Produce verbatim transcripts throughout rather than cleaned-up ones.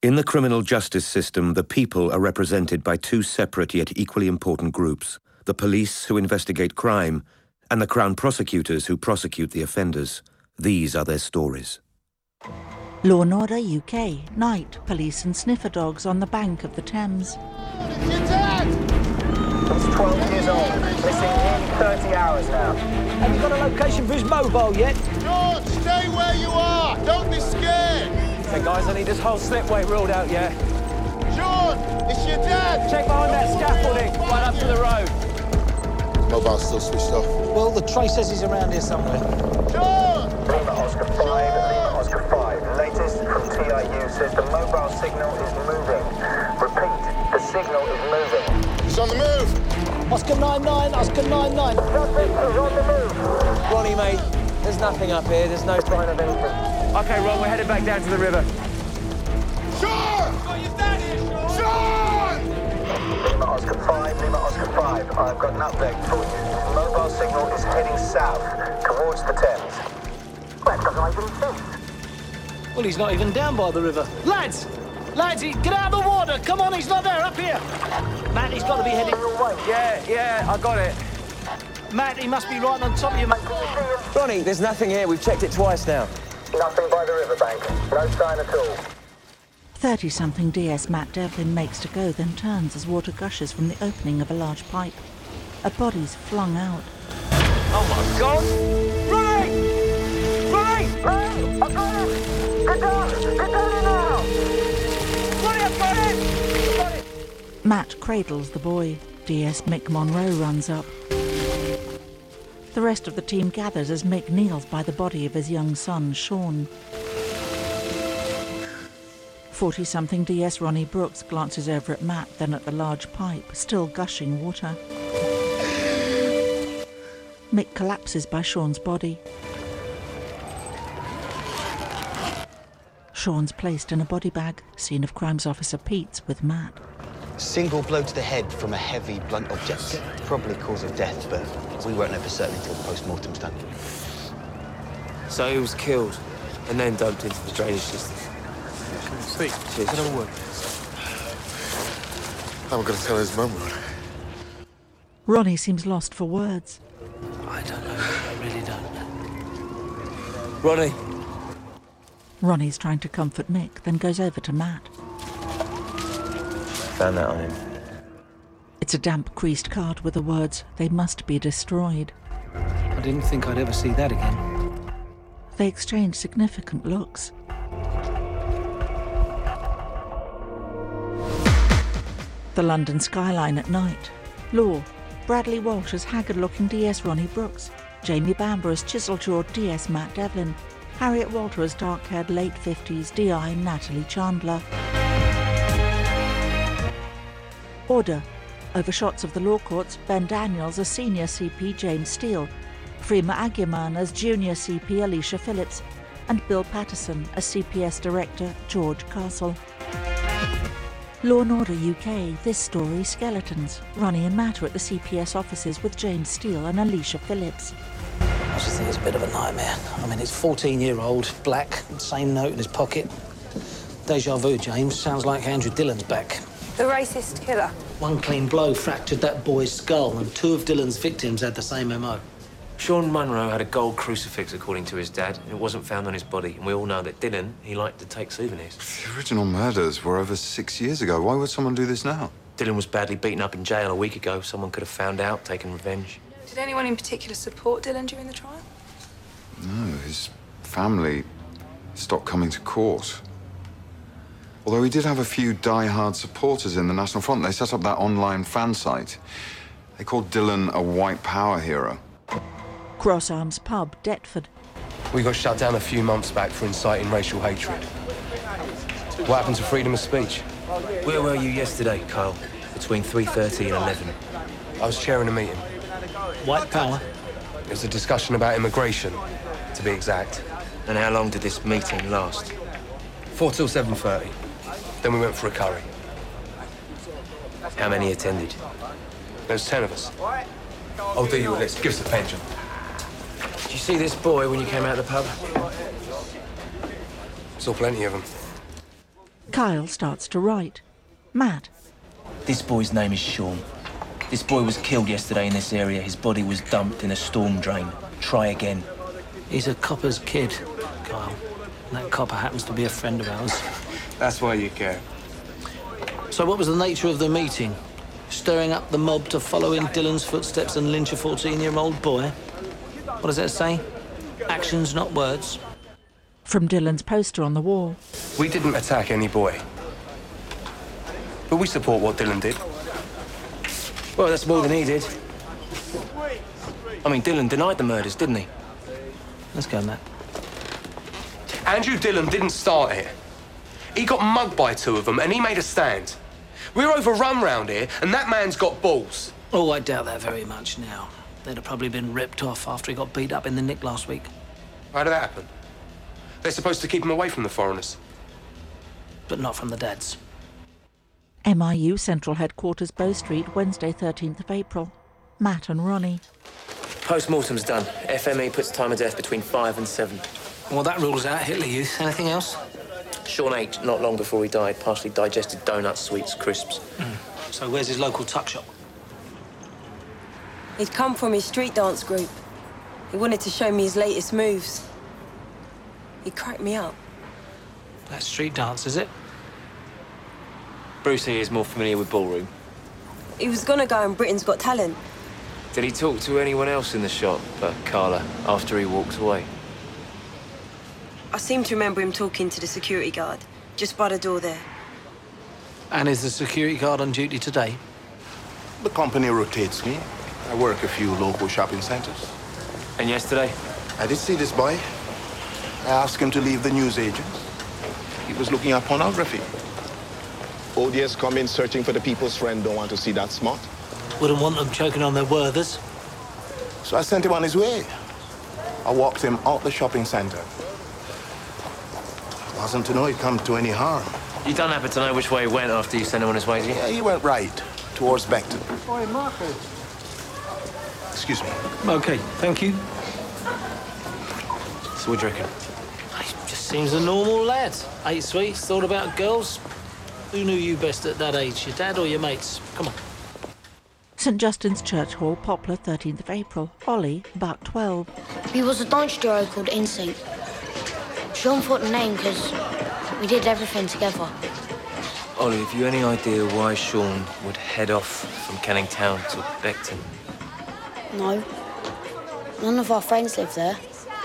In the criminal justice system, the people are represented by two separate yet equally important groups: the police, who investigate crime, and the Crown prosecutors, who prosecute the offenders. These are their stories. Law and Order U K. Night. Police and sniffer dogs on the bank of the Thames. He's twelve years old, missing nearly thirty hours now. Have you got a location for his mobile yet? George, stay where you are! Don't be scared! Hey guys, I need this whole slipway ruled out, yeah? George, it's your dad! Check behind that scaffolding, right up to the road. Mobile's still switched off. Well, the trace says he's around here somewhere. George! Lima Oscar five, Lima Oscar five. Latest from T I U says the mobile signal is moving. Repeat, the signal is moving. He's on the move! Oscar nine nine, Oscar nine nine. Suspect is on the move. Ronnie, mate, there's nothing up here. There's no sign of anything. Okay, Ron, we're headed back down to the river. Sean! Got your dad here, Sean! Sean! Lima Oscar five, Lima Oscar five. I've got an update for you. The mobile signal is heading south, towards the Thames. Well, it doesn't make any sense. Well, he's not even down by the river. Lads! Lads, he, get out of the water! Come on, he's not there, up here! Matt, he's got to be heading... Yeah, yeah, I got it. Matt, he must be right on top of you, mate. Ronnie, there's nothing here. We've checked it twice now. Nothing by the riverbank. No sign at all. thirty-something D S Matt Devlin makes to go, then turns as water gushes from the opening of a large pipe. A body's flung out. Oh, my God! Ronnie! Ronnie! Hey, I've got him! Get down! Get down here now! Ronnie, I've got him! I've got him! Matt cradles the boy. D S Mick Monroe runs up. The rest of the team gathers as Mick kneels by the body of his young son, Sean. Forty-something D S Ronnie Brooks glances over at Matt, then at the large pipe, still gushing water. Mick collapses by Sean's body. Sean's placed in a body bag. Scene of Crimes Officer Pete's with Matt. Single blow to the head from a heavy, blunt object. Probably cause of death, but we won't know for certain until the post-mortem's done. So he was killed and then dumped into the drainage system. Speak. Cheers. Can I have a word? I'm going to tell his mum, Ron. Ronnie seems lost for words. I don't know. I really don't. Ronnie. Ronnie's trying to comfort Mick, then goes over to Matt. Found that on him. It's a damp, creased card with the words, "They must be destroyed." I didn't think I'd ever see that again. They exchange significant looks. The London skyline at night. Law. Bradley Walsh as haggard-looking D S Ronnie Brooks. Jamie Bamber as chisel-jawed D S Matt Devlin. Harriet Walter as dark-haired late fifties D I Natalie Chandler. Order. Over shots of the law courts, Ben Daniels as senior C P James Steele, Freema Agyeman as junior C P Alicia Phillips, and Bill Patterson as C P S Director George Castle. Law and Order U K. This story, Skeletons. Ronnie and Matt are at the C P S offices with James Steele and Alicia Phillips. I just think it's a bit of a nightmare. I mean, it's fourteen-year-old, black, same note in his pocket. Deja vu, James. Sounds like Andrew Dillon's back. The racist killer. One clean blow fractured that boy's skull, and two of Dillon's victims had the same M O. Sean Munro had a gold crucifix, according to his dad, and it wasn't found on his body. And we all know that Dillon, he liked to take souvenirs. The original murders were over six years ago. Why would someone do this now? Dillon was badly beaten up in jail a week ago. Someone could have found out, taken revenge. Did anyone in particular support Dillon during the trial? No, his family stopped coming to court. Although he did have a few die-hard supporters in the National Front. They set up that online fan site. They called Dillon a white power hero. Cross Arms Pub, Deptford. We got shut down a few months back for inciting racial hatred. What happened to freedom of speech? Where were you yesterday, Kyle? Between three thirty and eleven. I was chairing a meeting. White power? It was a discussion about immigration, to be exact. And how long did this meeting last? Four till seven thirty. Then we went for a curry. How many attended? There was ten of us. I'll do you a list. Give us a pension. Did you see this boy when you came out of the pub? Saw plenty of them. Kyle starts to write. Matt. This boy's name is Sean. This boy was killed yesterday in this area. His body was dumped in a storm drain. Try again. He's a copper's kid, Kyle. And that copper happens to be a friend of ours. That's why you care. So what was the nature of the meeting? Stirring up the mob to follow in Dylan's footsteps and lynch a fourteen-year-old boy? What does that say? Actions, not words. From Dylan's poster on the wall. We didn't attack any boy. But we support what Dylan did. Well, that's more than he did. I mean, Dylan denied the murders, didn't he? Let's go, Matt. Andrew Dylan didn't start it. He got mugged by two of them, and he made a stand. We're overrun round here, and that man's got balls. Oh, I doubt that very much now. They'd have probably been ripped off after he got beat up in the nick last week. How did that happen? They're supposed to keep him away from the foreigners. But not from the dads. M I U Central Headquarters, Bow Street, Wednesday, thirteenth of April. Matt and Ronnie. Post-mortem's done. F M E puts time of death between five and seven. Well, that rules out Hitler Youth. Anything else? Sean ate not long before he died. Partially digested donuts, sweets, crisps. Mm. So where's his local tuck shop? He'd come from his street dance group. He wanted to show me his latest moves. He cracked me up. That street dance, is it? Brucey is more familiar with ballroom. He was gonna go on Britain's Got Talent. Did he talk to anyone else in the shop but Carla after he walked away? I seem to remember him talking to the security guard, just by the door there. And is the security guard on duty today? The company rotates me. I work a few local shopping centers. And yesterday? I did see this boy. I asked him to leave the newsagents. He was looking at pornography. O D S come in searching for the people's friend, don't want to see that smart. Wouldn't want them choking on their Werthers. So I sent him on his way. I walked him out the shopping center. Wasn't to know he'd come to any harm. You don't happen to know which way he went after you sent him on his way, do you? Yeah, he went right, towards Beckton. Oi, Marcus. Excuse me. OK, thank you. So what do you reckon? He just seems a normal lad. Ate sweets, thought about girls. Who knew you best at that age, your dad or your mates? Come on. St Justin's Church Hall, Poplar, thirteenth of April. Ollie, about twelve. We was a dance duo called Insync. Sean thought the name because we did everything together. Ollie, have you any idea why Sean would head off from Canning Town to Beckton? No. None of our friends live there.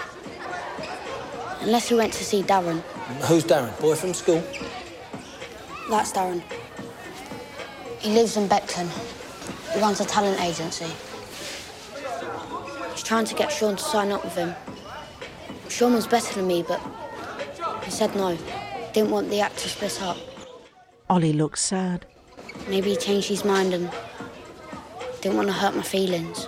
Unless we went to see Darren. Who's Darren? Boy from school? That's Darren. He lives in Beckton. He runs a talent agency. He's trying to get Sean to sign up with him. Sean was better than me, but he said no. Didn't want the act to split up. Ollie looks sad. Maybe he changed his mind and didn't want to hurt my feelings.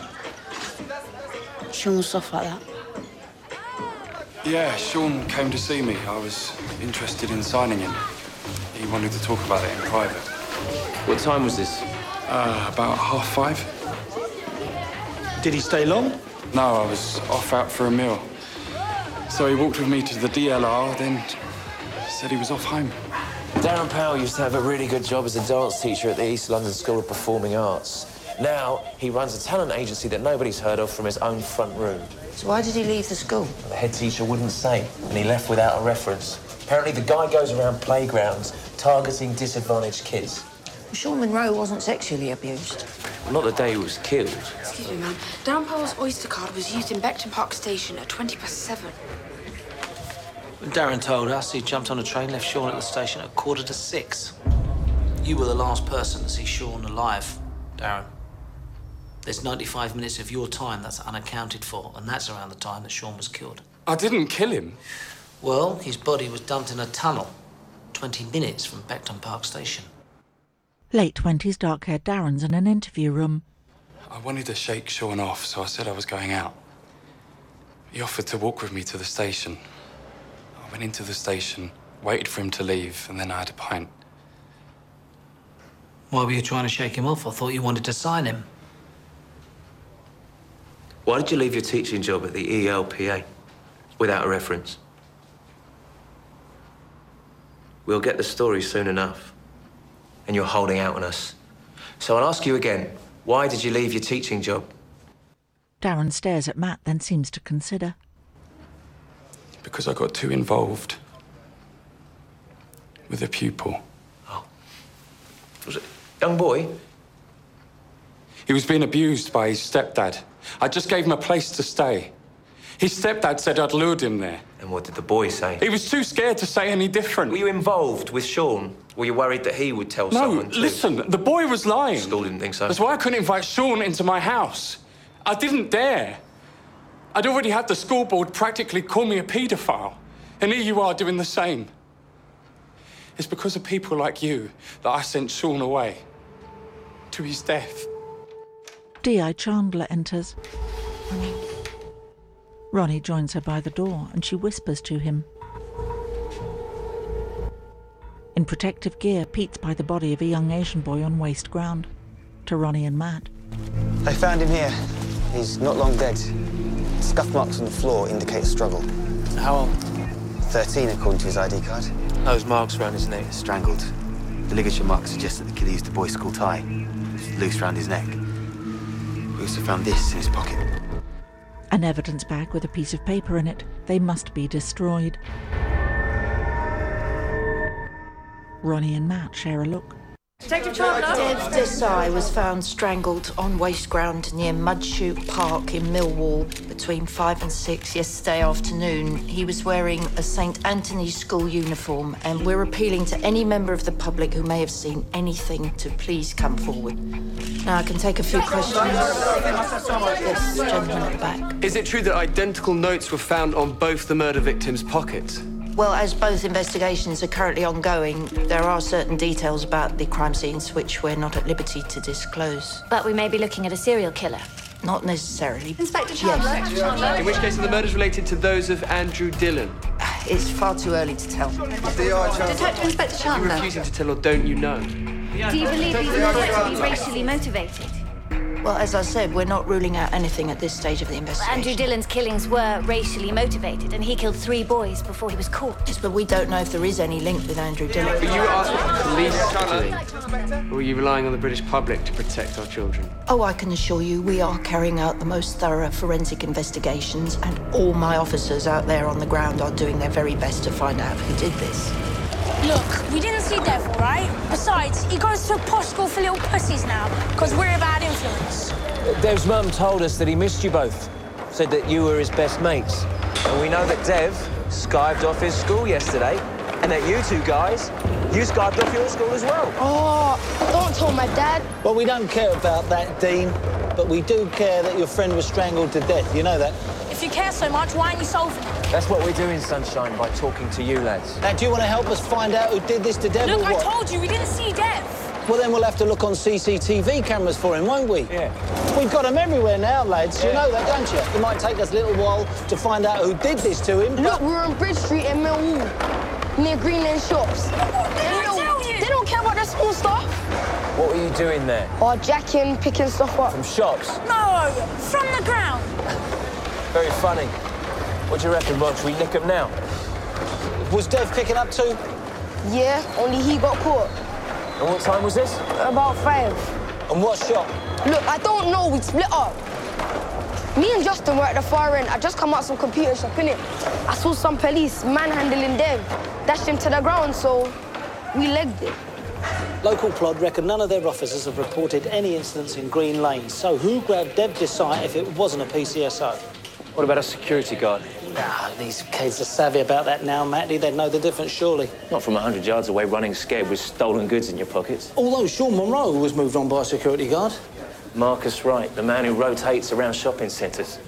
Sean was soft like that. Yeah, Sean came to see me. I was interested in signing him. He wanted to talk about it in private. What time was this? Uh, about half five. Did he stay long? No, I was off out for a meal. So he walked with me to the D L R, then said he was off home. Darren Powell used to have a really good job as a dance teacher at the East London School of Performing Arts. Now, he runs a talent agency that nobody's heard of from his own front room. So why did he leave the school? The head teacher wouldn't say, and he left without a reference. Apparently, the guy goes around playgrounds targeting disadvantaged kids. Well, Sean Monroe wasn't sexually abused. Well, not the day he was killed. Excuse me, ma'am. Darren Powell's Oyster card was used in Beckton Park Station at twenty past seven. When Darren told us, he jumped on a train, left Sean at the station at quarter to six. You were the last person to see Sean alive, Darren. There's ninety-five minutes of your time that's unaccounted for, and that's around the time that Sean was killed. I didn't kill him. Well, his body was dumped in a tunnel, twenty minutes from Beckton Park Station. Late twenties, dark-haired Darren's in an interview room. I wanted to shake Sean off, so I said I was going out. He offered to walk with me to the station. I went into the station, waited for him to leave, and then I had a pint. Why were you trying to shake him off? I thought you wanted to sign him. Why did you leave your teaching job at the E L P A without a reference? We'll get the story soon enough. And you're holding out on us. So I'll ask you again, why did you leave your teaching job? Darren stares at Matt, then seems to consider. Because I got too involved with a pupil. Oh. Was it a young boy? He was being abused by his stepdad. I just gave him a place to stay. His stepdad said I'd lured him there. And what did the boy say? He was too scared to say any different. Were you involved with Sean? Were you worried that he would tell no, someone too? Listen, the boy was lying. School didn't think so. That's why I couldn't invite Sean into my house. I didn't dare. I'd already had the school board practically call me a paedophile. And here you are doing the same. It's because of people like you that I sent Sean away. To his death. D I Chandler enters. Ronnie joins her by the door and she whispers to him. In protective gear, Pete's by the body of a young Asian boy on waste ground. To Ronnie and Matt. They found him here. He's not long dead. Scuff marks on the floor indicate struggle. How old? thirteen, according to his I D card. Those marks around his neck. Strangled. The ligature marks suggest that the killer used a boy's school tie. It's loose around his neck. We also found this in his pocket. An evidence bag with a piece of paper in it. They must be destroyed. Ronnie and Matt share a look. Detective Chandler. Dev Desai was found strangled on waste ground near Mudshoot Park in Millwall between five and six yesterday afternoon. He was wearing a Saint Anthony's school uniform, and we're appealing to any member of the public who may have seen anything to please come forward. Now I can take a few questions. Yes, gentleman at the back. Is it true that identical notes were found on both the murder victims' pockets? Well, as both investigations are currently ongoing, there are certain details about the crime scenes which we're not at liberty to disclose. But we may be looking at a serial killer. Not necessarily. Inspector Chandler. Yes. In which case, are the murders related to those of Andrew Dillon? It's far too early to tell. Detective Inspector You're Chandler. refusing to tell, or don't you know? Do you believe these murders to be racially motivated? Well, as I said, we're not ruling out anything at this stage of the investigation. Andrew Dillon's killings were racially motivated, and he killed three boys before he was caught. Yes, but we don't know if there is any link with Andrew Dillon. But you asked what the police are doing. Or are you relying on the British public to protect our children? Oh, I can assure you we are carrying out the most thorough forensic investigations, and all my officers out there on the ground are doing their very best to find out who did this. Look, we didn't see Dev, all right? Besides, he goes to a posh school for little pussies now, because we're a bad influence. Dev's mum told us that he missed you both. Said that you were his best mates. And we know that Dev skived off his school yesterday, and that you two guys, you skived off your school as well. Oh, don't tell my dad. Well, we don't care about that, Dean, but we do care that your friend was strangled to death. You know that? If you care so much, why aren't you solving it? That's what we're doing, Sunshine, by talking to you lads. Now, do you want to help us find out who did this to Dev Look, or I what? told you, we didn't see Dev. Well, then we'll have to look on C C T V cameras for him, won't we? Yeah. We've got him everywhere now, lads. Yeah. You know that, don't you? It might take us a little while to find out who did this to him. Look, we're on Bridge Street in Millwall, near Green Lane Shops. They don't, they don't care about that small stuff. What were you doing there? Or jacking, picking stuff up. From shops? No, from the ground. Very funny. What do you reckon, Rog? Should we nick him now? Was Dev picking up too? Yeah, only he got caught. And what time was this? About five. And what shop? Look, I don't know. We split up. Me and Justin were at the far end. I just come out some computer shop, innit? I saw some police manhandling Dev. Dashed him to the ground, so we legged it. Local Plod reckon none of their officers have reported any incidents in Green Lane. So who grabbed Dev Desai if it wasn't a P C S O? What about a security guard? Nah, these kids are savvy about that now, Matty. They'd know the difference, surely. Not from a hundred yards away, running scared with stolen goods in your pockets. Although Sean Monroe was moved on by a security guard. Marcus Wright, the man who rotates around shopping centres.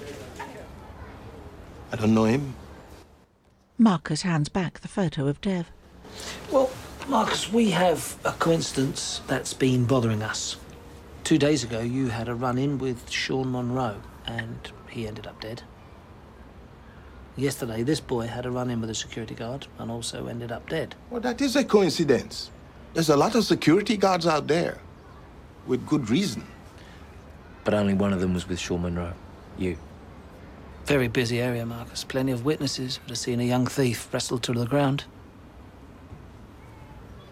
I don't know him. Marcus hands back the photo of Dev. Well, Marcus, we have a coincidence that's been bothering us. Two days ago, you had a run-in with Sean Monroe, and he ended up dead. Yesterday, this boy had a run-in with a security guard and also ended up dead. Well, that is a coincidence. There's a lot of security guards out there, with good reason. But only one of them was with Sean Monroe. You. Very busy area, Marcus. Plenty of witnesses would have seen a young thief wrestled to the ground.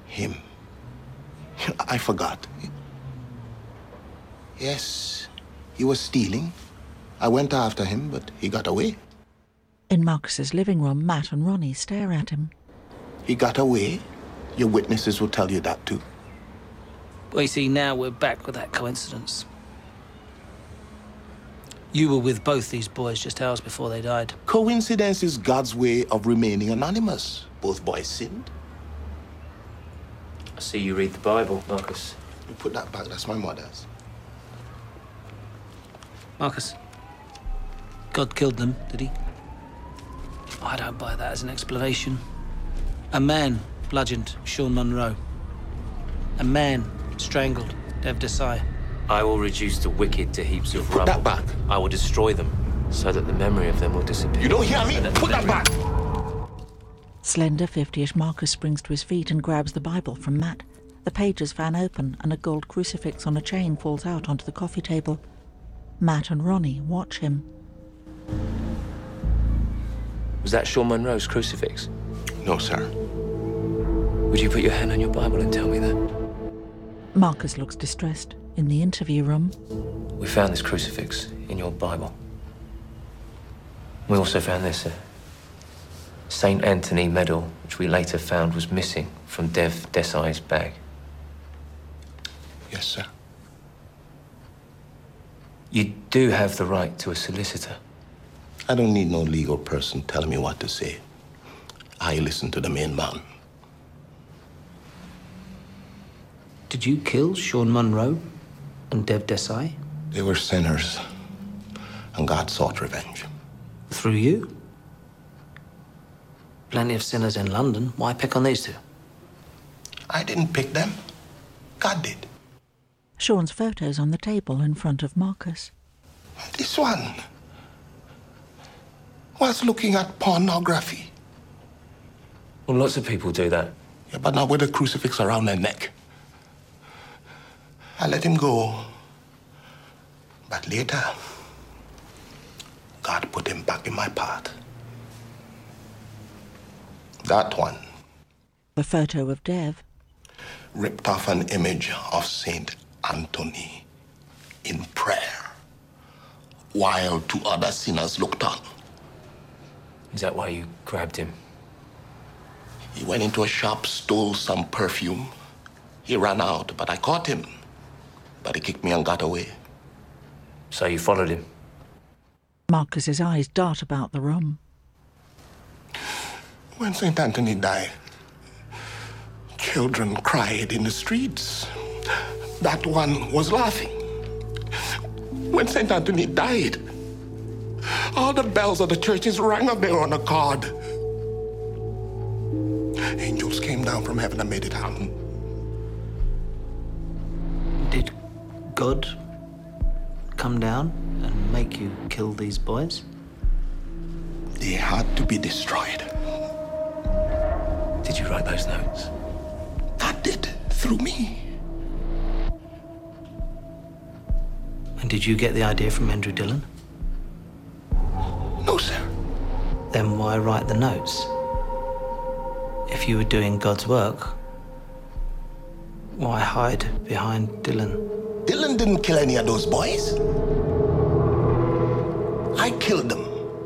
Him. I forgot. Yes, he was stealing. I went after him, but he got away. In Marcus's living room, Matt and Ronnie stare at him. He got away. Your witnesses will tell you that too. Well, you see, now we're back with that coincidence. You were with both these boys just hours before they died. Coincidence is God's way of remaining anonymous. Both boys sinned. I see you read the Bible, Marcus. You put that back, that's my mother's. Marcus, God killed them, did he? I don't buy that as an explanation. A man bludgeoned Sean Monroe. A man strangled Dev Desai. I will reduce the wicked to heaps of rubble. Put that back. I will destroy them so that the memory of them will disappear. You don't hear me? Put that back! Slender, fifty-ish Marcus springs to his feet and grabs the Bible from Matt. The pages fan open and a gold crucifix on a chain falls out onto the coffee table. Matt and Ronnie watch him. Was that Sean Monroe's crucifix? No, sir. Would you put your hand on your Bible and tell me that? Marcus looks distressed. In the interview room, We found this crucifix in your Bible. We also found this uh, Saint Anthony medal, which we later found was missing from Dev Desai's bag. Yes, sir. You do have the right to a solicitor. I don't need no legal person telling me what to say. I listen to the main man. Did you kill Sean Monroe and Dev Desai? They were sinners, and God sought revenge. Through you? Plenty of sinners in London. Why pick on these two? I didn't pick them. God did. Sean's photo's on the table in front of Marcus. This one was looking at pornography. Well, lots of people do that. Yeah, but not with a crucifix around their neck. I let him go. But later, God put him back in my path. That one. The photo of Dev. Ripped off an image of Saint Anthony in prayer, while two other sinners looked on. Is that why you grabbed him? He went into a shop, stole some perfume. He ran out, but I caught him. But he kicked me and got away. So you followed him? Marcus's eyes dart about the room. When Saint Anthony died, children cried in the streets. That one was laughing. When Saint Anthony died, all the bells of the churches rang of their own accord. Angels came down from heaven and made it happen. Did God come down and make you kill these boys? They had to be destroyed. Did you write those notes? God did, through me. And did you get the idea from Andrew Dillon? No, sir. Then why write the notes? If you were doing God's work, why hide behind Dillon? Dillon didn't kill any of those boys. I killed them.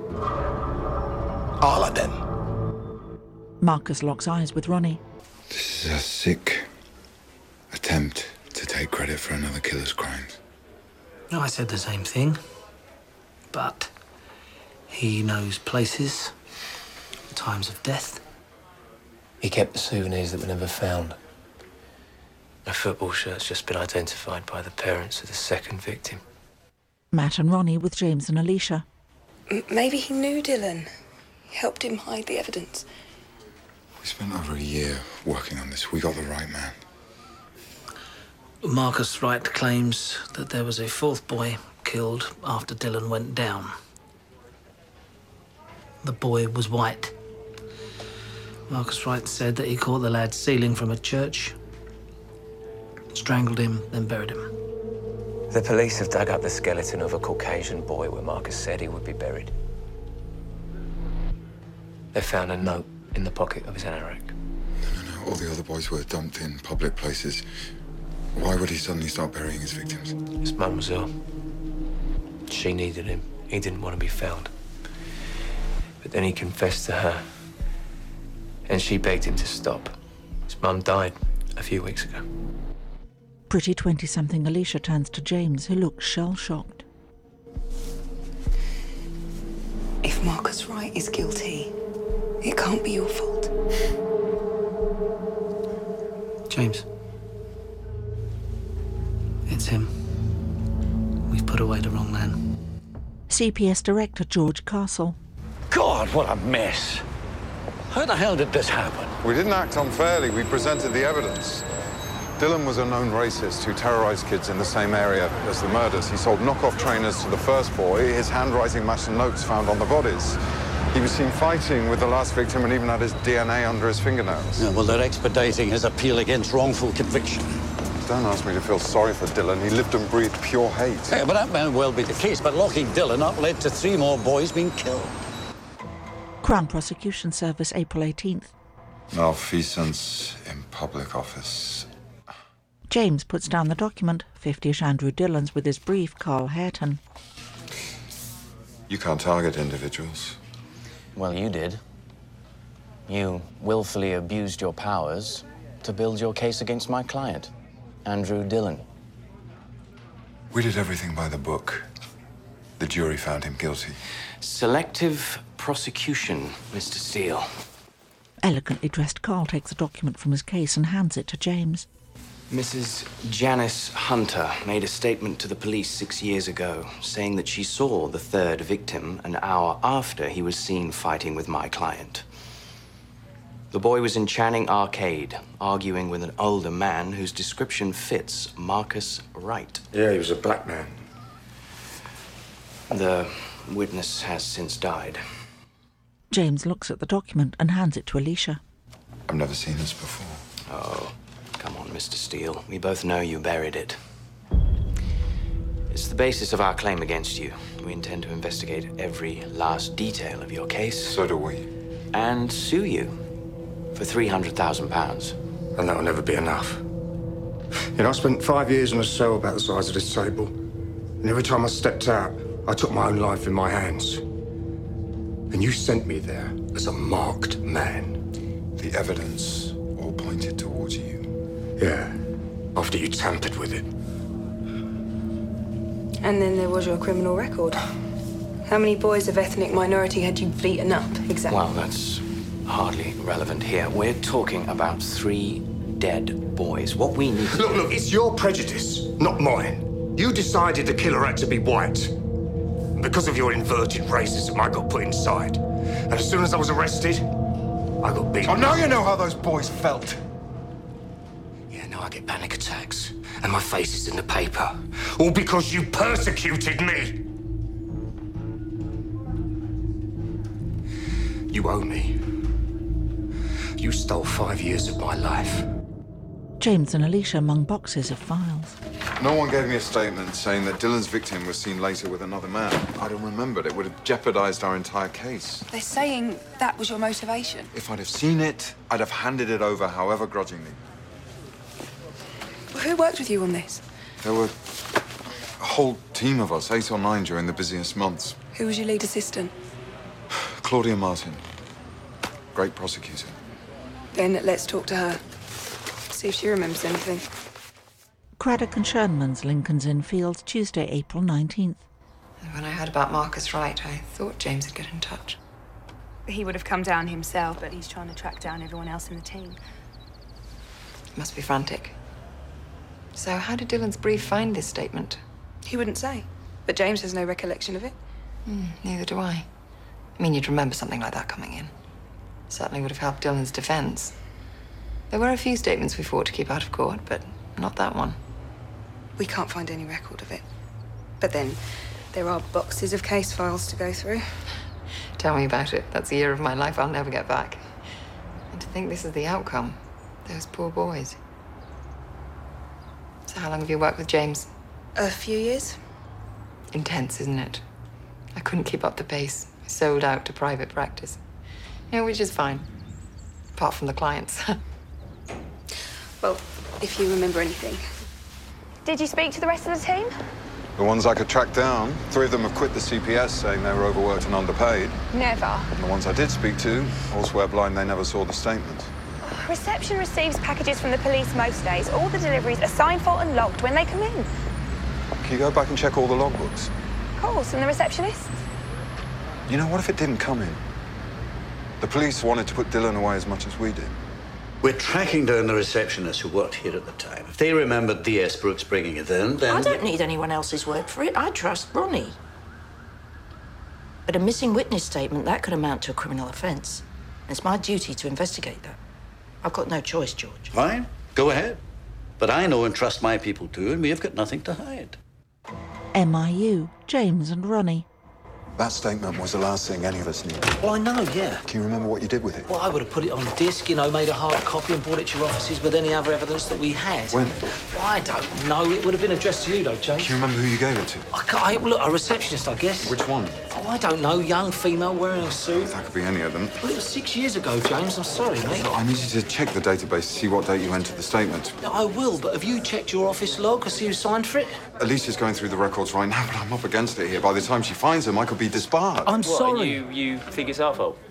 All of them. Marcus locks eyes with Ronnie. This is a sick attempt to take credit for another killer's crimes. No, I said the same thing. But he knows places, times of death. He kept the souvenirs that were never found. A football shirt's just been identified by the parents of the second victim. Matt and Ronnie with James and Alicia. M- maybe he knew Dillon. He helped him hide the evidence. We spent over a year working on this. We got the right man. Marcus Wright claims that there was a fourth boy killed after Dillon went down. The boy was white. Marcus Wright said that he caught the lad stealing from a church, strangled him, then buried him. The police have dug up the skeleton of a Caucasian boy where Marcus said he would be buried. They found a note in the pocket of his anorak. No, no, no. all the other boys were dumped in public places. Why would he suddenly start burying his victims? His mum was ill. She needed him. He didn't want to be found. But then he confessed to her, and she begged him to stop. His mum died a few weeks ago. Pretty twenty-something Alicia turns to James, who looks shell-shocked. If Marcus Wright is guilty, it can't be your fault. James. It's him. We've put away the wrong man. C P S Director George Castle. God, what a mess. How the hell did this happen? We didn't act unfairly. We presented the evidence. Dylan was a known racist who terrorized kids in the same area as the murders. He sold knockoff trainers to the first boy. His handwriting matched the notes found on the bodies. He was seen fighting with the last victim and even had his D N A under his fingernails. Yeah, well, they're expediting his appeal against wrongful conviction. Don't ask me to feel sorry for Dylan. He lived and breathed pure hate. Yeah, but that may well be the case. But locking Dylan up led to three more boys being killed. Crown Prosecution Service, April eighteenth. Malfeasance in public office. James puts down the document, fifty-ish Andrew Dillon's with his brief, Carl Hareton. You can't target individuals. Well, you did. You willfully abused your powers to build your case against my client, Andrew Dillon. We did everything by the book. The jury found him guilty. Selective prosecution, Mister Steele. Elegantly dressed Carl takes a document from his case and hands it to James. Missus Janice Hunter made a statement to the police six years ago, saying that she saw the third victim an hour after he was seen fighting with my client. The boy was in Channing Arcade, arguing with an older man whose description fits Marcus Wright. Yeah, he was a black man. The witness has since died. James looks at the document and hands it to Alicia. I've never seen this before. Oh, come on, Mister Steele. We both know you buried it. It's the basis of our claim against you. We intend to investigate every last detail of your case. So do we. And sue you for three hundred thousand pounds. And that'll never be enough. You know, I spent five years in a cell about the size of this table. And every time I stepped out, I took my own life in my hands. And you sent me there as a marked man. The evidence all pointed towards you. Yeah, after you tampered with it. And then there was your criminal record. How many boys of ethnic minority had you beaten up, exactly? Well, that's hardly relevant here. We're talking about three dead boys. What we need to Look, do... look, it's your prejudice, not mine. You decided the killer had to be white. And because of your inverted racism, I got put inside. And as soon as I was arrested, I got beaten. Oh, now you know how those boys felt. Yeah, now I get panic attacks. And my face is in the paper. All because you persecuted me. You owe me. You stole five years of my life. James and Alicia among boxes of files. No one gave me a statement saying that Dylan's victim was seen later with another man. I'd have remembered. It would have jeopardized our entire case. They're saying that was your motivation. If I'd have seen it, I'd have handed it over, however grudgingly. Well, who worked with you on this? There were a whole team of us, eight or nine during the busiest months. Who was your lead assistant? Claudia Martin. Great prosecutor. Then let's talk to her. See if she remembers anything. Craddock and Sherman's, Lincoln's Inn Fields, Tuesday, April nineteenth. When I heard about Marcus Wright, I thought James would get in touch. He would have come down himself, but he's trying to track down everyone else in the team. Must be frantic. So how did Dylan's brief find this statement? He wouldn't say, but James has no recollection of it. Hmm, neither do I. I mean, you'd remember something like that coming in. Certainly would have helped Dylan's defense. There were a few statements we fought to keep out of court, but not that one. We can't find any record of it. But then, there are boxes of case files to go through. Tell me about it. That's a year of my life I'll never get back. And to think this is the outcome. Those poor boys. So how long have you worked with James? A few years. Intense, isn't it? I couldn't keep up the pace. I sold out to private practice. Yeah, which is fine. Apart from the clients. Well, if you remember anything. Did you speak to the rest of the team? The ones I could track down, three of them have quit the C P S saying they were overworked and underpaid. Never. And the ones I did speak to all swear blind they never saw the statement. Reception receives packages from the police most days. All the deliveries are signed for and logged when they come in. Can you go back and check all the logbooks? Of course, and the receptionist? You know, what if it didn't come in? The police wanted to put Dylan away as much as we did. We're tracking down the receptionist who worked here at the time. If they remembered D S Brooks bringing it in, then... I don't need anyone else's word for it. I trust Ronnie. But a missing witness statement, that could amount to a criminal offence. It's my duty to investigate that. I've got no choice, George. Fine, go ahead. But I know and trust my people too, and we've got nothing to hide. M I U, James and Ronnie. That statement was the last thing any of us needed. Well, I know, yeah. Can you remember what you did with it? Well, I would have put it on disc, you know, made a hard copy and brought it to your offices with any other evidence that we had. When? Well, I don't know. It would have been addressed to you, though, James. Can you remember who you gave it to? I can't. I, look, a receptionist, I guess. Which one? Oh, I don't know. Young female wearing a suit. That could be any of them. Well, it was six years ago, James. I'm sorry, mate. Look, I need you to check the database to see what date you entered the statement. No, I will, but have you checked your office log to see who signed for it? Alicia's going through the records right now, but I'm up against it here. By the time she finds them, I could be disbarred. I'm What, sorry. You, you think it's our fault?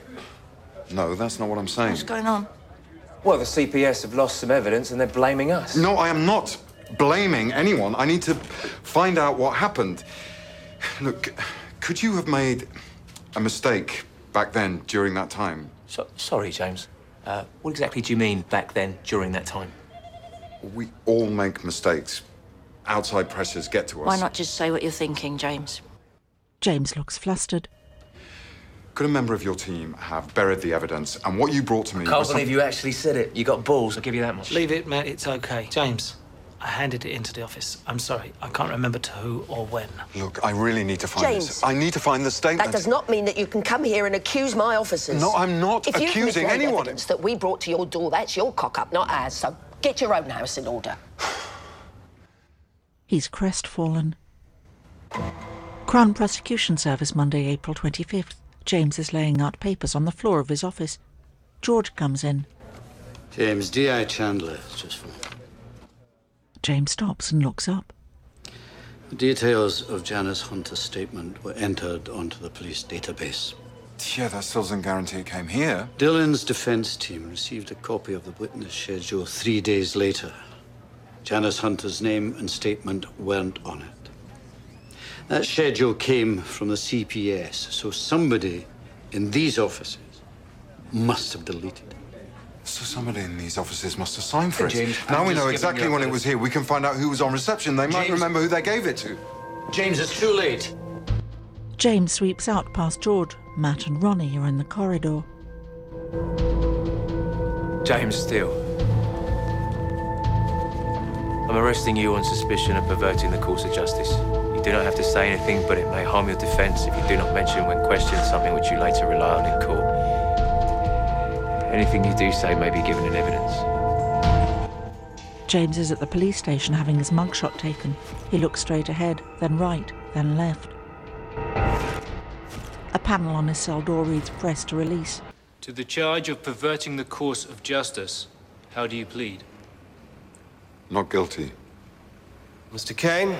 No, that's not what I'm saying. What's going on? Well, the C P S have lost some evidence and they're blaming us. No, I am not blaming anyone. I need to find out what happened. Look, could you have made a mistake back then during that time? So, sorry, James. Uh, what exactly do you mean back then, during that time? We all make mistakes. Outside pressures get to us. Why not just say what you're thinking, James? James looks flustered. Could a member of your team have buried the evidence, and what you brought to me Can't was believe some- you actually said it. You got balls, I'll give you that much. Leave it, Matt. It's okay. James, I handed it into the office. I'm sorry. I can't remember to who or when. Look, I really need to find James. this. I need to find the statement. That does not mean that you can come here and accuse my officers. No, I'm not if you've accusing mislaid anyone. evidence that we brought to your door, that's your cock-up, not ours. So get your own house in order. He's crestfallen. Crown Prosecution Service, Monday, April twenty-fifth. James is laying out papers on the floor of his office. George comes in. James, D I Chandler, just for... James stops and looks up. The details of Janice Hunter's statement were entered onto the police database. Yeah, that still doesn't guarantee it came here. Dylan's defense team received a copy of the witness schedule three days later. Janice Hunter's name and statement weren't on it. That schedule came from the C P S, so somebody in these offices must have deleted it. So somebody in these offices must have signed for it. James, now I'm we just know giving exactly you a when bit it of- was here. We can find out who was on reception. They might James- remember who they gave it to. James, it's too late. James sweeps out past George. Matt and Ronnie are in the corridor. James Steele. I'm arresting you on suspicion of perverting the course of justice. You do not have to say anything, but it may harm your defence if you do not mention when questioned something which you later rely on in court. Anything you do say may be given in evidence. James is at the police station having his mugshot taken. He looks straight ahead, then right, then left. A panel on his cell door reads press to release. To the charge of perverting the course of justice, how do you plead? Not guilty. Mister Kane?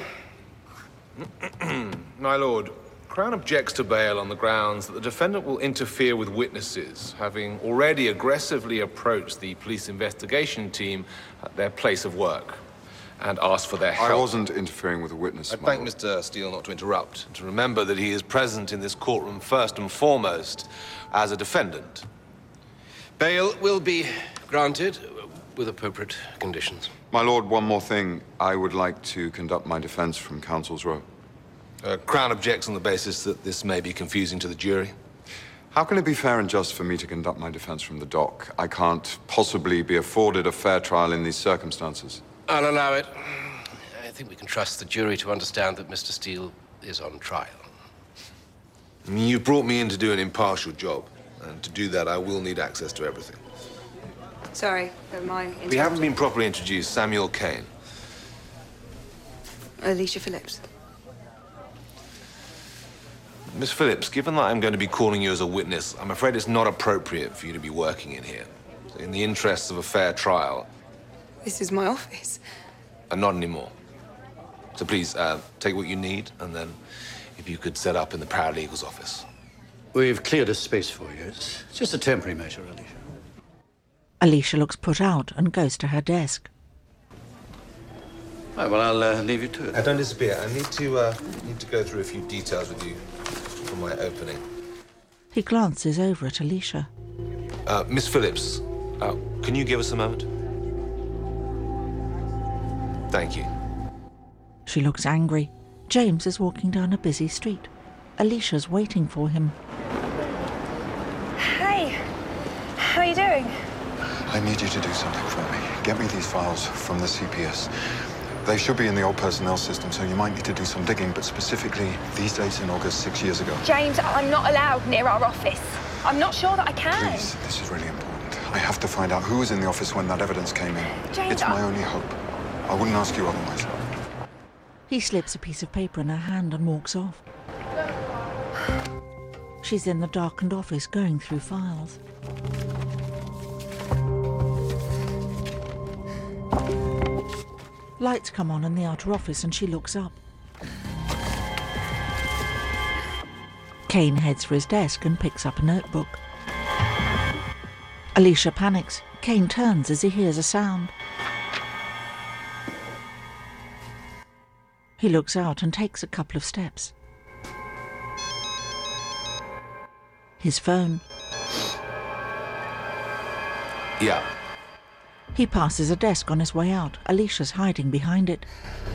My lord, Crown objects to bail on the grounds that the defendant will interfere with witnesses, having already aggressively approached the police investigation team at their place of work and asked for their help. I wasn't interfering with a witness. I my thank lord. Mister Steele not to interrupt, and to remember that he is present in this courtroom first and foremost as a defendant. Bail will be granted with appropriate conditions. My lord, one more thing. I would like to conduct my defence from counsel's row. Uh, Crown objects on the basis that this may be confusing to the jury. How can it be fair and just for me to conduct my defence from the dock? I can't possibly be afforded a fair trial in these circumstances. I'll allow it. I think we can trust the jury to understand that Mister Steele is on trial. I mean, you brought me in to do an impartial job, and to do that, I will need access to everything. Sorry, am I We haven't been properly introduced. Samuel Kane. Alicia Phillips. Miss Phillips, given that I'm going to be calling you as a witness, I'm afraid it's not appropriate for you to be working in here. In the interests of a fair trial, This is my office. And not anymore. So please, uh, take what you need, and then if you could set up in the paralegal's office. We've cleared a space for you. It's just a temporary measure, Alicia. Alicia looks put out and goes to her desk. Right, well, I'll uh, leave you to it. Uh, don't disappear. I need to, uh, need to go through a few details with you for my opening. He glances over at Alicia. Uh, Miss Phillips, uh, can you give us a moment? Thank you. She looks angry. James is walking down a busy street. Alicia's waiting for him. Hey, how are you doing? I need you to do something for me. Get me these files from the C P S. They should be in the old personnel system, so you might need to do some digging, but specifically these dates in August six years ago. James, I'm not allowed near our office. I'm not sure that I can. Please, this is really important. I have to find out who was in the office when that evidence came in. James, it's my I... only hope. I wouldn't ask you otherwise. He slips a piece of paper in her hand and walks off. She's in the darkened office going through files. Lights come on in the outer office and she looks up. Kane heads for his desk and picks up a notebook. Alicia panics. Kane turns as he hears a sound. He looks out and takes a couple of steps. His phone. Yeah. He passes a desk on his way out. Alicia's hiding behind it.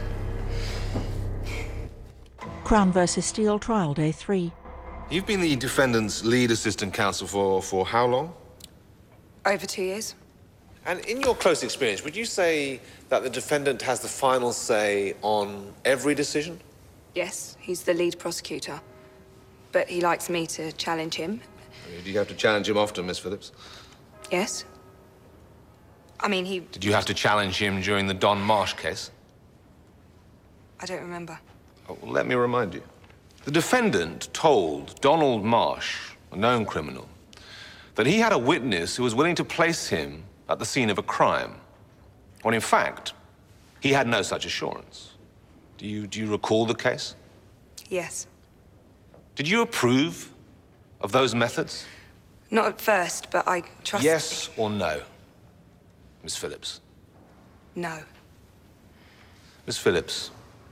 Crown versus Steele, trial day three. You've been the defendant's lead assistant counsel for, for how long? Over two years. And in your close experience, would you say that the defendant has the final say on every decision? Yes, he's the lead prosecutor. But he likes me to challenge him. Do you have to challenge him often, Miss Phillips? Yes. I mean, he... Did you have to challenge him during the Don Marsh case? I don't remember. Oh, well, let me remind you. The defendant told Donald Marsh, a known criminal, that he had a witness who was willing to place him at the scene of a crime, when in fact, he had no such assurance. Do you, do you recall the case? Yes. Did you approve of those methods? Not at first, but I trust... Yes or no, Miss Phillips? No. Miss Phillips,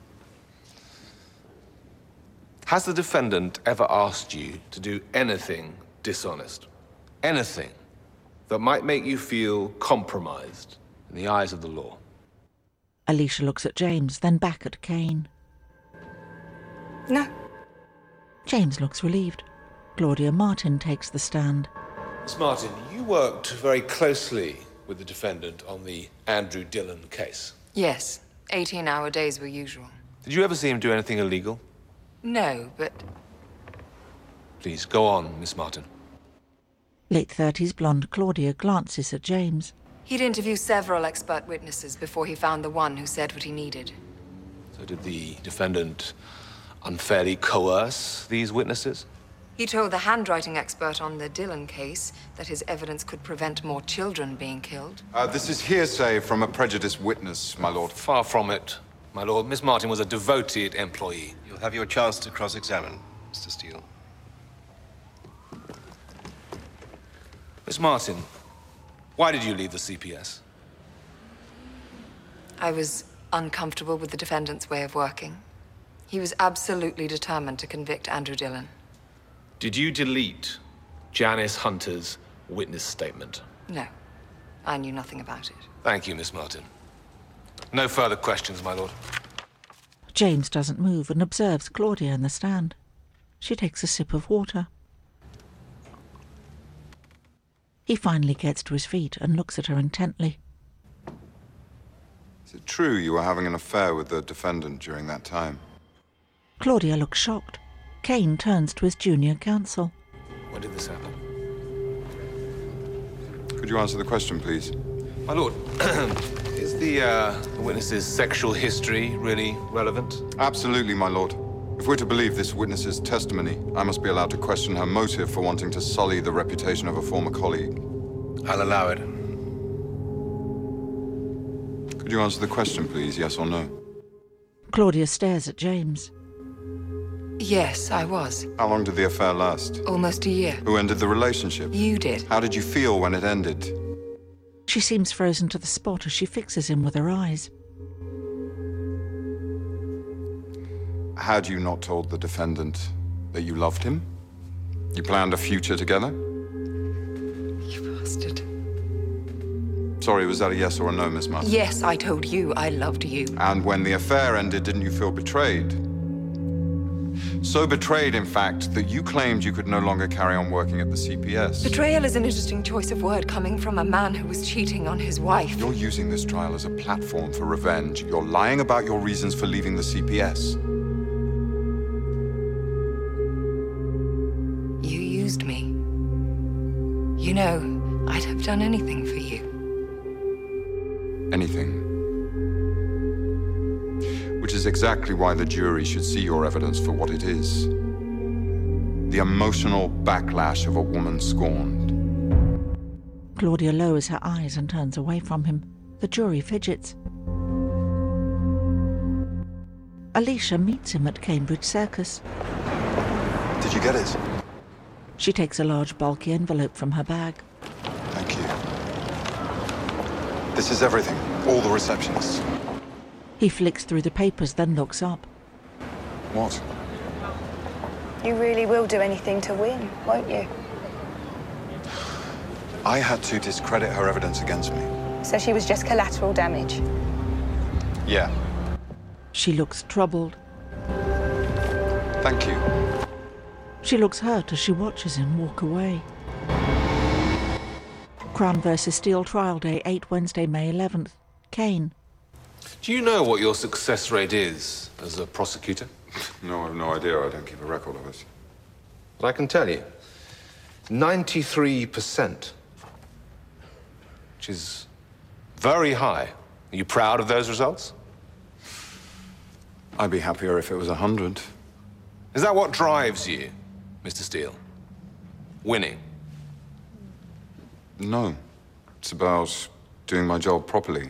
has the defendant ever asked you to do anything dishonest? Anything that might make you feel compromised in the eyes of the law? Alicia looks at James, then back at Kane. No. James looks relieved. Claudia Martin takes the stand. Miss Martin, you worked very closely with the defendant on the Andrew Dillon case. Yes. eighteen-hour days were usual. Did you ever see him do anything illegal? No, but... Please, go on, Miss Martin. Late thirties blonde Claudia glances at James. He'd interview several expert witnesses before he found the one who said what he needed. So did the defendant unfairly coerce these witnesses? He told the handwriting expert on the Dillon case that his evidence could prevent more children being killed. Uh, this is hearsay from a prejudiced witness, my lord. Far from it, my lord. Miss Martin was a devoted employee. You'll have your chance to cross-examine, Mister Steele. Miss Martin, why did you leave the C P S? I was uncomfortable with the defendant's way of working. He was absolutely determined to convict Andrew Dillon. Did you delete Janice Hunter's witness statement? No. I knew nothing about it. Thank you, Miss Martin. No further questions, my lord. James doesn't move and observes Claudia in the stand. She takes a sip of water. He finally gets to his feet and looks at her intently. Is it true you were having an affair with the defendant during that time? Claudia looks shocked. Kane turns to his junior counsel. When did this happen? Could you answer the question, please? My lord, is the, uh, the witness's sexual history really relevant? Absolutely, my lord. If we're to believe this witness's testimony, I must be allowed to question her motive for wanting to sully the reputation of a former colleague. I'll allow it. you answer the question, please, yes or no? Claudia stares at James. Yes, I was. How long did the affair last? Almost a year. Who ended the relationship? You did. How did you feel when it ended? She seems frozen to the spot as she fixes him with her eyes. Had you not told the defendant that you loved him? You planned a future together? You bastard. Sorry, was that a yes or a no, Miss Martin? Yes, I told you I loved you. And when the affair ended, didn't you feel betrayed? So betrayed, in fact, that you claimed you could no longer carry on working at the C P S. Betrayal is an interesting choice of word coming from a man who was cheating on his wife. You're using this trial as a platform for revenge. You're lying about your reasons for leaving the C P S. You used me. You know, I'd have done anything for you. Anything. Which is exactly why the jury should see your evidence for what it is. The emotional backlash of a woman scorned. Claudia lowers her eyes and turns away from him. The jury fidgets. Alicia meets him at Cambridge Circus. Did you get it? She takes a large, bulky envelope from her bag. Thank you. This is everything. All the receptionists. He flicks through the papers, then looks up. What? You really will do anything to win, won't you? I had to discredit her evidence against me. So she was just collateral damage? Yeah. She looks troubled. Thank you. She looks hurt as she watches him walk away. Crown versus Steele trial day, eight Wednesday, May eleventh. Kane. Do you know what your success rate is as a prosecutor? No, I have no idea. I don't keep a record of it. But I can tell you, ninety-three percent, which is very high. Are you proud of those results? I'd be happier if it was a hundred. Is that what drives you, Mister Steele? Winning? No. It's about doing my job properly.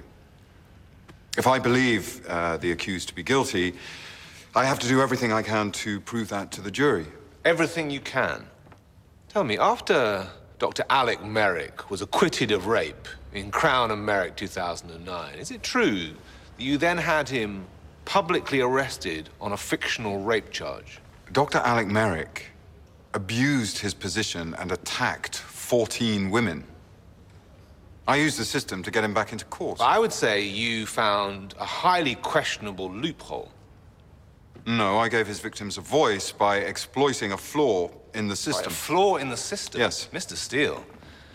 If I believe uh, the accused to be guilty, I have to do everything I can to prove that to the jury. Everything you can? Tell me, after Doctor Alec Merrick was acquitted of rape in Crown and Merrick two thousand nine, is it true that you then had him publicly arrested on a fictional rape charge? Doctor Alec Merrick abused his position and attacked fourteen women. I used the system to get him back into court. I would say you found a highly questionable loophole. No, I gave his victims a voice by exploiting a flaw in the system. Right, a flaw in the system? Yes. Mister Steele,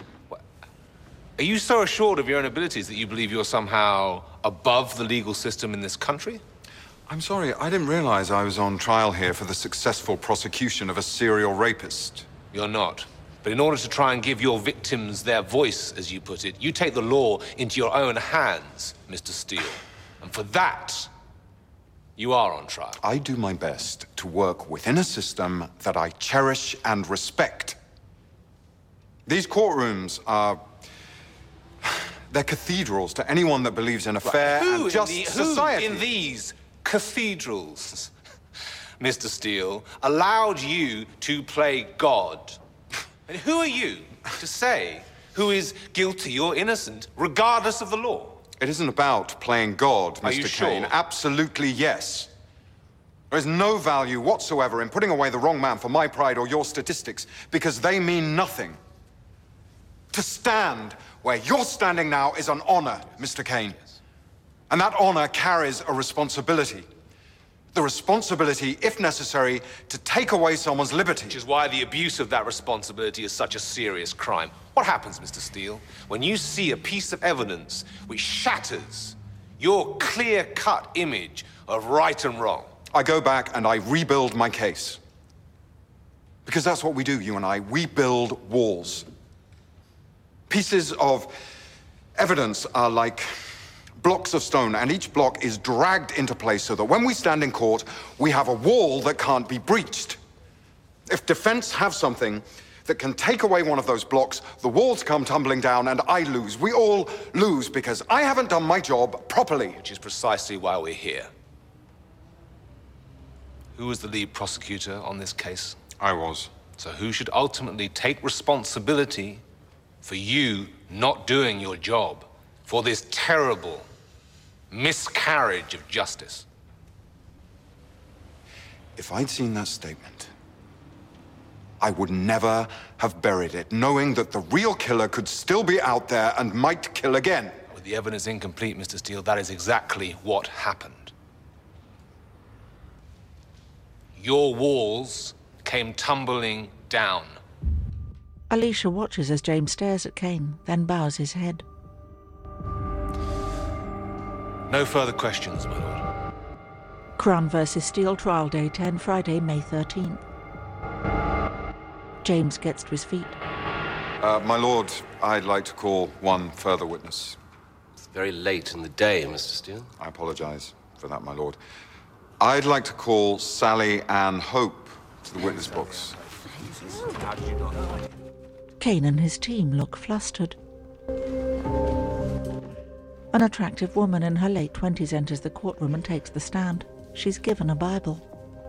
are you so assured of your own abilities that you believe you're somehow above the legal system in this country? I'm sorry, I didn't realize I was on trial here for the successful prosecution of a serial rapist. You're not. But in order to try and give your victims their voice, as you put it, you take the law into your own hands, Mister Steele. And for that, you are on trial. I do my best to work within a system that I cherish and respect. These courtrooms are... they're cathedrals to anyone that believes in a fair Who and just in the, society. Who in these cathedrals, Mister Steele, allowed you to play God? And who are you to say who is guilty or innocent, regardless of the law? It isn't about playing God, Are you Mister Kane. sure? Absolutely yes. There is no value whatsoever in putting away the wrong man for my pride or your statistics, because they mean nothing. To stand where you're standing now is an honor, Mister Kane. And that honor carries a responsibility. The responsibility, if necessary, to take away someone's liberty. Which is why the abuse of that responsibility is such a serious crime. What happens, Mister Steele, when you see a piece of evidence which shatters your clear-cut image of right and wrong? I go back and I rebuild my case. Because that's what we do, you and I. We build walls. Pieces of evidence are like blocks of stone, and each block is dragged into place so that when we stand in court, we have a wall that can't be breached. If defense have something that can take away one of those blocks, the walls come tumbling down, and I lose. We all lose because I haven't done my job properly. Which is precisely why we're here. Who was the lead prosecutor on this case? I was. So who should ultimately take responsibility for you not doing your job, for this terrible miscarriage of justice? If I'd seen that statement, I would never have buried it, knowing that the real killer could still be out there and might kill again. With the evidence incomplete, Mister Steele, that is exactly what happened. Your walls came tumbling down. Alicia watches as James stares at Kane, then bows his head. No further questions, my lord. Crown versus Steele, trial day ten, Friday, May thirteenth. James gets to his feet. Uh, my lord, I'd like to call one further witness. It's very late in the day, Mister Steele. I apologize for that, my lord. I'd like to call Sally Ann Hope to the witness box. Kane and his team look flustered. An attractive woman in her late twenties enters the courtroom and takes the stand. She's given a Bible.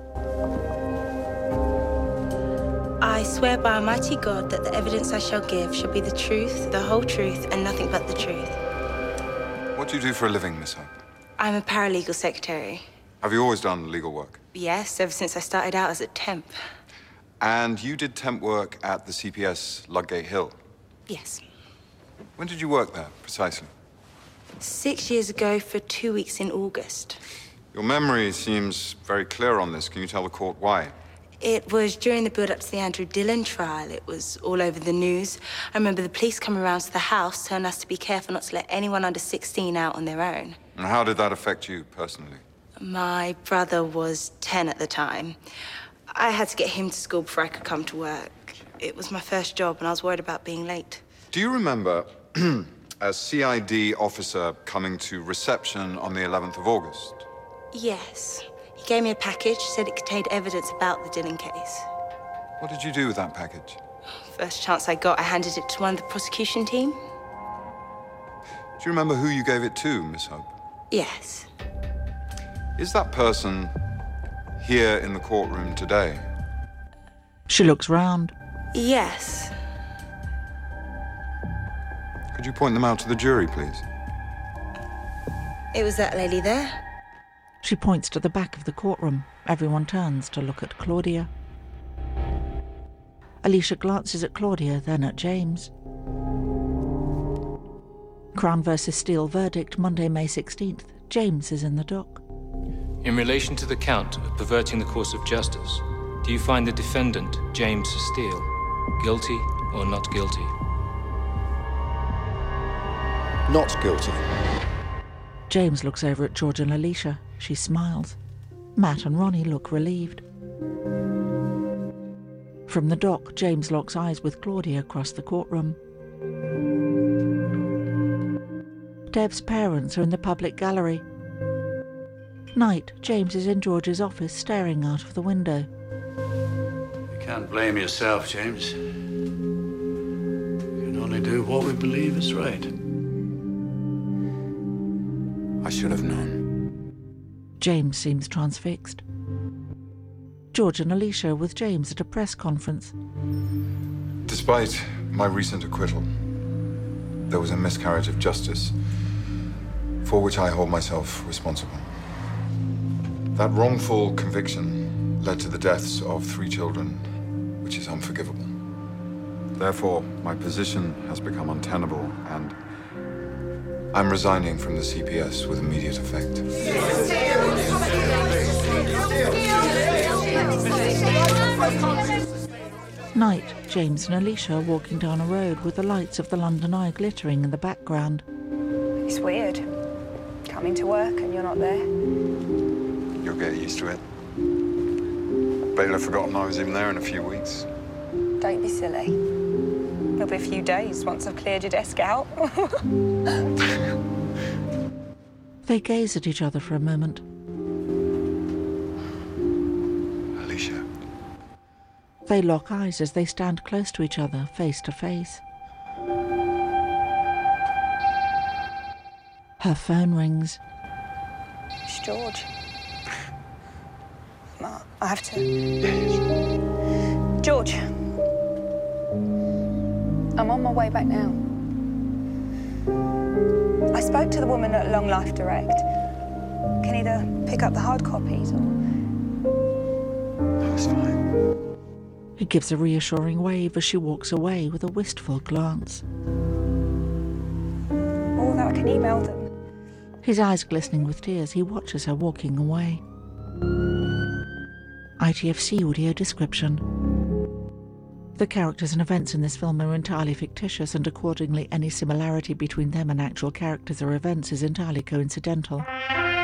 I swear by Almighty God that the evidence I shall give shall be the truth, the whole truth, and nothing but the truth. What do you do for a living, Miss Hope? I'm a paralegal secretary. Have you always done legal work? Yes, ever since I started out as a temp. And you did temp work at the C P S Ludgate Hill? Yes. When did you work there, precisely? Six years ago for two weeks in August. Your memory seems very clear on this. Can you tell the court why? It was during the build-up to the Andrew Dillon trial. It was all over the news. I remember the police coming around to the house, telling us to be careful not to let anyone under sixteen out on their own. And how did that affect you personally? My brother was ten at the time. I had to get him to school before I could come to work. It was my first job, and I was worried about being late. Do you remember a C I D officer coming to reception on the eleventh of August? Yes. He gave me a package, said it contained evidence about the Dillon case. What did you do with that package? First chance I got, I handed it to one of the prosecution team. Do you remember who you gave it to, Miss Hope? Yes. Is that person here in the courtroom today? She looks round. Yes. Could you point them out to the jury, please? It was that lady there. She points to the back of the courtroom. Everyone turns to look at Claudia. Alicia glances at Claudia, then at James. Crown versus Steele verdict, Monday, May sixteenth. James is in the dock. In relation to the count of perverting the course of justice, do you find the defendant, James Steele, guilty or not guilty? Not guilty. James looks over at George and Alicia. She smiles. Matt and Ronnie look relieved. From the dock, James locks eyes with Claudia across the courtroom. Dev's parents are in the public gallery. Night, James is in George's office, staring out of the window. You can't blame yourself, James. We can only do what we believe is right. I should have known. James seems transfixed. George and Alicia are with James at a press conference. Despite my recent acquittal, there was a miscarriage of justice for which I hold myself responsible. That wrongful conviction led to the deaths of three children, which is unforgivable. Therefore, my position has become untenable, and I'm resigning from the C P S with immediate effect. Night, James and Alicia are walking down a road with the lights of the London Eye glittering in the background. It's weird. Coming to work and you're not there. You'll get used to it. Bet you'll have forgotten I was even there in a few weeks. Don't be silly. It'll be a few days once I've cleared your desk out. They gaze at each other for a moment. Alicia. They lock eyes as they stand close to each other, face to face. Her phone rings. It's George. Ma, I have to... George. I'm on my way back now. I spoke to the woman at Long Life Direct. Can either pick up the hard copies or... That's fine. He gives a reassuring wave as she walks away with a wistful glance. Or that I can email them. His eyes glistening with tears, he watches her walking away. I T F C audio description. The characters and events in this film are entirely fictitious, and accordingly any similarity between them and actual characters or events is entirely coincidental.